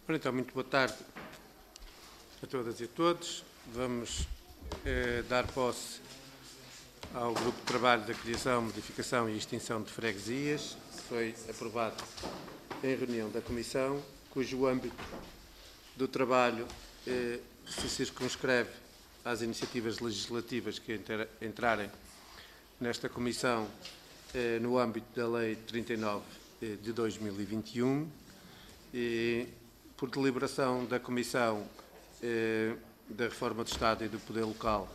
Ora, então, muito boa tarde a todas e a todos. Vamos dar posse ao Grupo de Trabalho da Criação, Modificação e Extinção de Freguesias, que foi aprovado em reunião da Comissão, cujo âmbito do trabalho se circunscreve às iniciativas legislativas que entrarem nesta Comissão no âmbito da Lei 39 de 2021, por deliberação da Comissão da Reforma do Estado e do Poder Local.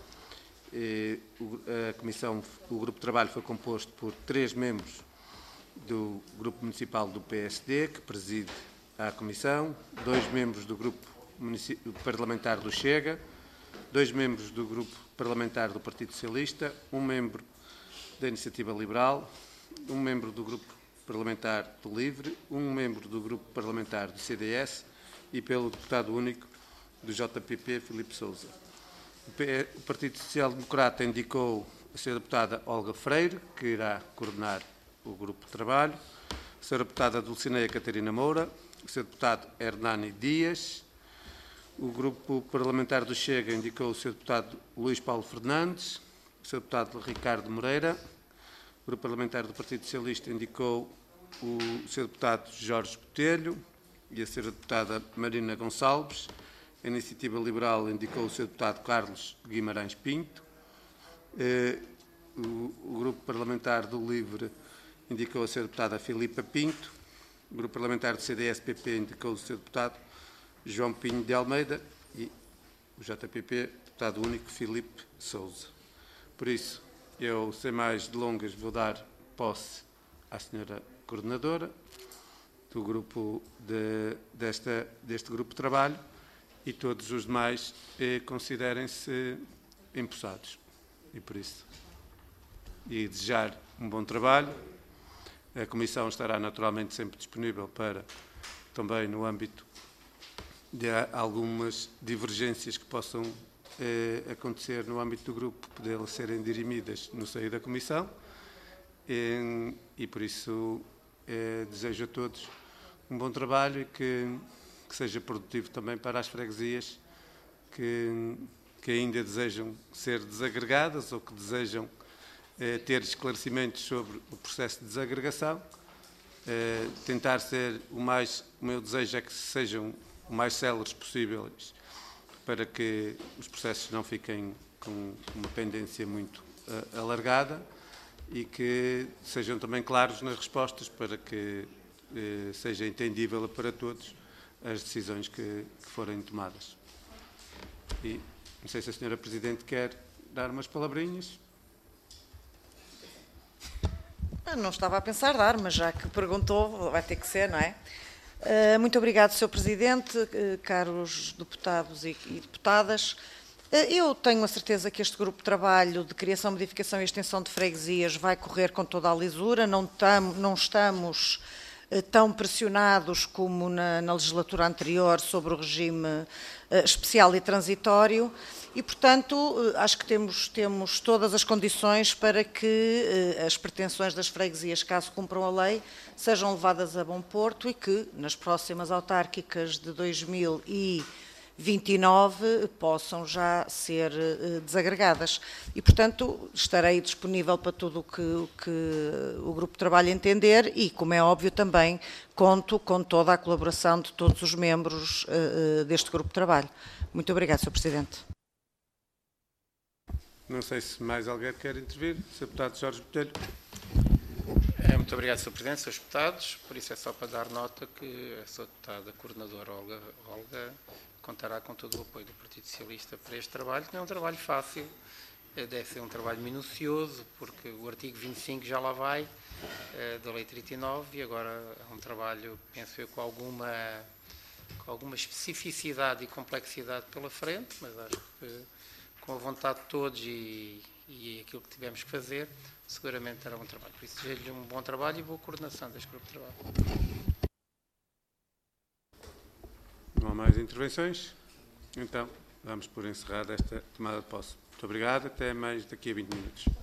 O Grupo de Trabalho foi composto por 3 membros do Grupo Municipal do PSD, que preside a Comissão, 2 membros do Grupo Parlamentar do Chega, 2 membros do Grupo Parlamentar do Partido Socialista, 1 membro da Iniciativa Liberal, 1 membro do Grupo Parlamentar do Livre, 1 membro do Grupo Parlamentar do CDS e pelo deputado único do JPP, Filipe Sousa. O Partido Social Democrata indicou a Sra. Deputada Olga Freire, que irá coordenar o grupo de trabalho, a Sra. Deputada Dulcineia Catarina Moura, o Sr. Deputado Hernani Dias. O Grupo Parlamentar do Chega indicou o Sr. Deputado Luís Paulo Fernandes, o Sr. Deputado Ricardo Moreira. O Grupo Parlamentar do Partido Socialista indicou o Sr. Deputado Jorge Botelho e a Sra. Deputada Marina Gonçalves. A Iniciativa Liberal indicou o Sr. Deputado Carlos Guimarães Pinto. O Grupo Parlamentar do Livre indicou a Sra. Deputada Filipa Pinto. O Grupo Parlamentar do CDS-PP indicou o Sr. Deputado João Pinho de Almeida e o JPP, Deputado único Filipe Sousa. Por isso, eu, sem mais delongas, vou dar posse à Sra. Coordenadora do grupo deste grupo de trabalho e todos os demais considerem-se empossados. E por isso, e desejar um bom trabalho. A Comissão estará naturalmente sempre disponível para, também no âmbito de algumas divergências que possam acontecer no âmbito do grupo, poderem serem dirimidas no seio da Comissão. E por isso desejo a todos um bom trabalho e que seja produtivo também para as freguesias que ainda desejam ser desagregadas ou que desejam ter esclarecimentos sobre o processo de desagregação. Tentar ser o meu desejo é que sejam o mais céleres possíveis para que os processos não fiquem com uma pendência muito alargada e que sejam também claros nas respostas para que seja entendível para todos as decisões que forem tomadas. E não sei se a Sra. Presidente quer dar umas palavrinhas. Não estava a pensar dar, mas já que perguntou, vai ter que ser, não é? Muito obrigado, Sr. Presidente, caros deputados e deputadas. Eu tenho a certeza que este grupo de trabalho de criação, modificação e extensão de freguesias vai correr com toda a lisura. Não estamos tão pressionados como na legislatura anterior sobre o regime especial e transitório e, portanto, acho que temos todas as condições para que as pretensões das freguesias, caso cumpram a lei, sejam levadas a bom porto e que, nas próximas autárquicas de 2029, possam já ser desagregadas. E, portanto, estarei disponível para tudo o que o Grupo de Trabalho entender e, como é óbvio, também conto com toda a colaboração de todos os membros deste Grupo de Trabalho. Muito obrigado, Sr. Presidente. Não sei se mais alguém quer intervir. Sr. Deputado Jorge Botelho. Muito obrigado, Sr. Presidente, Srs. Deputados. Por isso é só para dar nota que a Sra. Deputada Coordenadora Olga contará com todo o apoio do Partido Socialista para este trabalho, que não é um trabalho fácil, deve ser um trabalho minucioso, porque o artigo 25 já lá vai, da Lei 39, e agora é um trabalho, penso eu, com alguma especificidade e complexidade pela frente, mas acho que com a vontade de todos e aquilo que tivemos que fazer, seguramente terá um trabalho. Por isso, desejo-lhe um bom trabalho e boa coordenação deste grupo de trabalho. Não há mais intervenções? Então, vamos por encerrada esta tomada de posse. Muito obrigado. Até mais daqui a 20 minutos.